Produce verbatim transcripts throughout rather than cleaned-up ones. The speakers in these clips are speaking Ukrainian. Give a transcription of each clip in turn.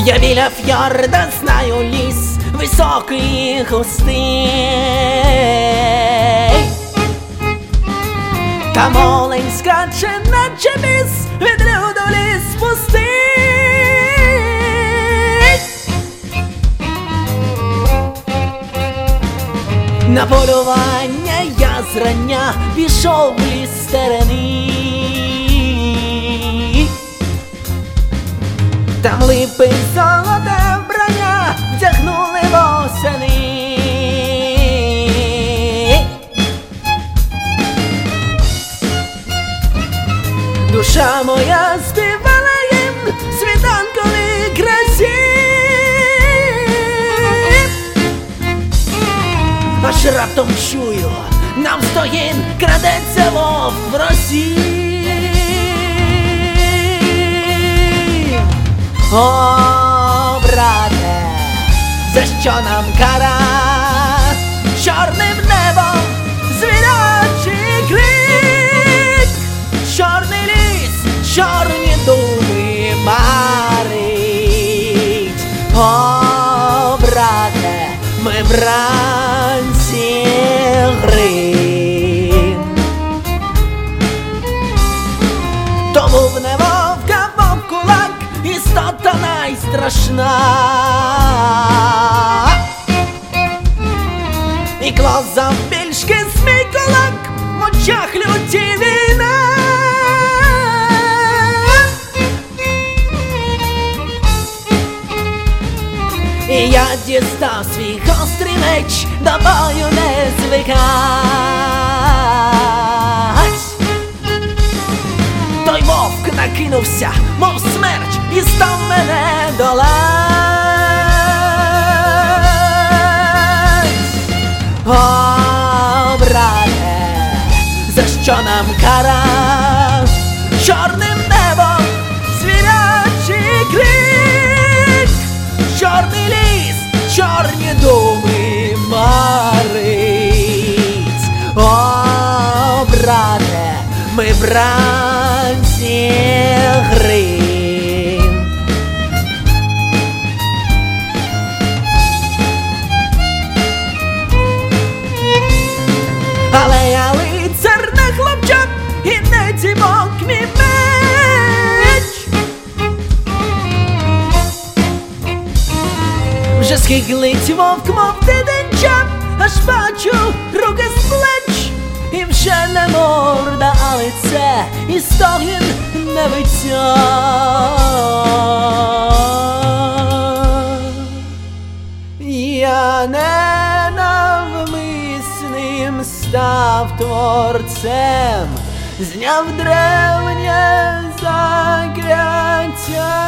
Я біля фьорда знаю ліс високий і густий, там олень скаче, наче біс, від люду ліс пустий. На полювання я зрання пішов в ліс терени, там липи золоте вбрання вдягнули восени. Душа моя співала їм світанкові красі, аж раптом чую, навздогін крадеться вовк в росі. О, брате, за що нам кара? Чорним небом звірячий крик, чорний ліс, чорні думи марить. О, брате, ми бранці гри. То був не вовк, а вовкулак, істота найстрашна. І клас завбільшки смій кулак, в очах люті війна. І я дістав свій гострий меч, до бою не звикать. Той вовк накинувся, мов смерч, і став мене долать. О, брате, за що нам кара? Чорним небом звірячий крик, чорний ліс, чорні думи марить. О, брате, ми бранці гри. Але я лицар не хлопчак і не ціпок мій меч. Вже скиглить вовк, мов дитинча, аж бачу руки з плеч. І вже не морда, а лице, і стогін не виття. Я ненавмисним став творцем, зняв древнє закляття.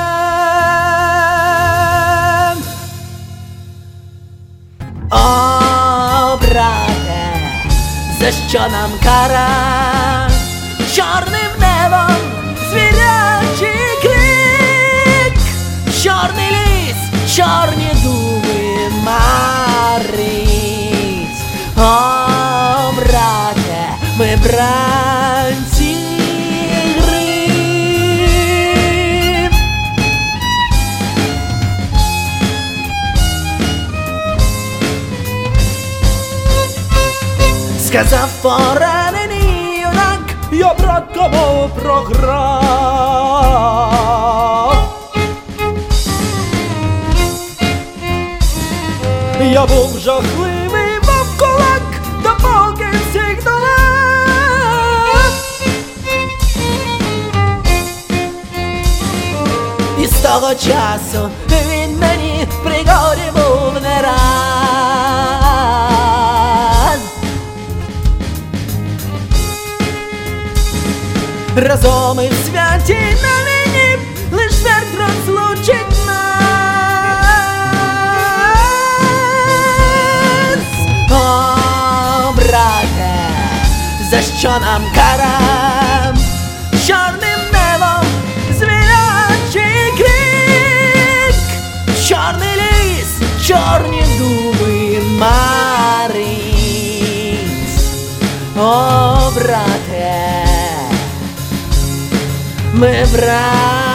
О, брате, за що нам кара? Чорним небом звірячий крик, чорний ліс, чорні думи марить. О, брате, ми бранці гри. Сказав поранений юнак, я братому програв. Я був жахливий вовкулак, допоки всіх долав. І з того часу він мені в пригоді був не раз. Разом і в святі на війні лиш смерть розлучить нас. О, брате, за що нам кара? Чорним небом звірячий крик, чорний ліс, чорні думи марить. О, брате, ми брат.